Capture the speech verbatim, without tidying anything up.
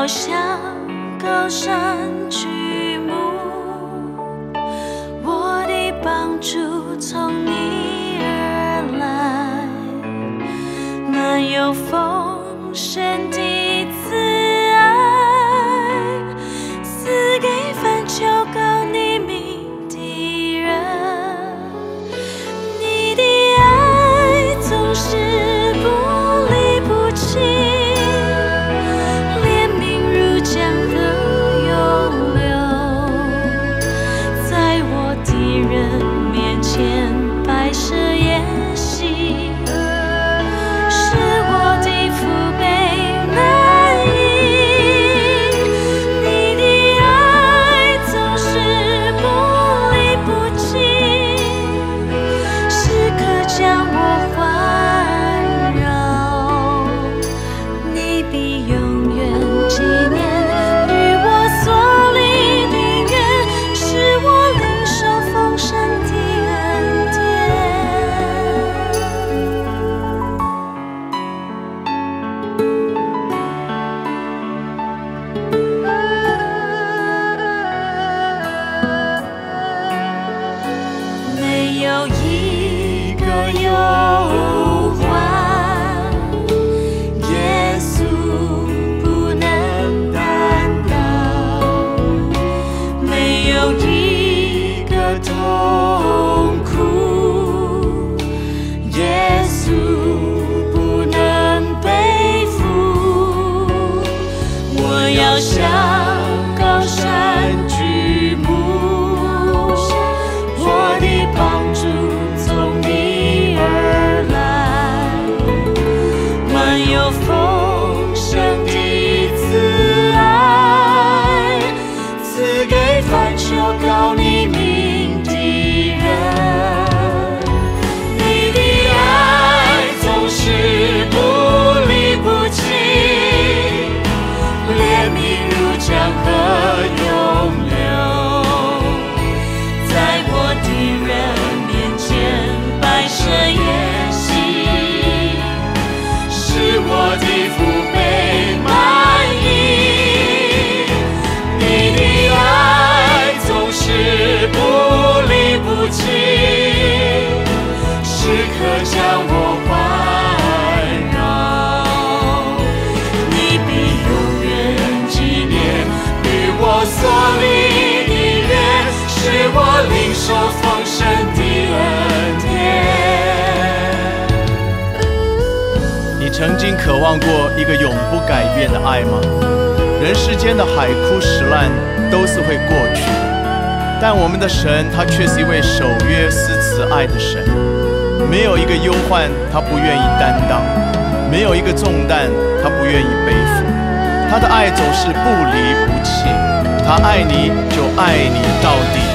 要向高山举目，我的帮助从你而来，满有丰盛的慈爱，赐给凡求告你名的人。你的爱总是不离不弃，怜悯如江河涌流，在我敌人面前摆设筵席，使我的父辈难移。你的爱总是不离不弃，时刻将我环绕。你必永远纪念与我所立的约，使我领受丰盛的恩典。没有一个忧患，耶稣不能担当；没有一个痛苦，耶稣不能背负。我要向高山举目，我的帮助从你而来，满有丰盛的慈爱，赐给凡求告你名的人。你的爱总是不离不弃，怜悯如江河涌流，在我敌人面前摆设筵席，使我的父辈满意。你的爱总是不离不弃，时刻将我环绕。你必永远纪念与我所立的约，使我领受丰盛的恩典。 你曾经渴望过一个永不改变的爱吗？人世间的海枯石烂都是会过去的，但我们的神他却是一位守约施慈爱的神。没有一个忧患他不愿意担当，没有一个重担他不愿意背负。他的爱总是不离不弃，他爱你就爱你到底。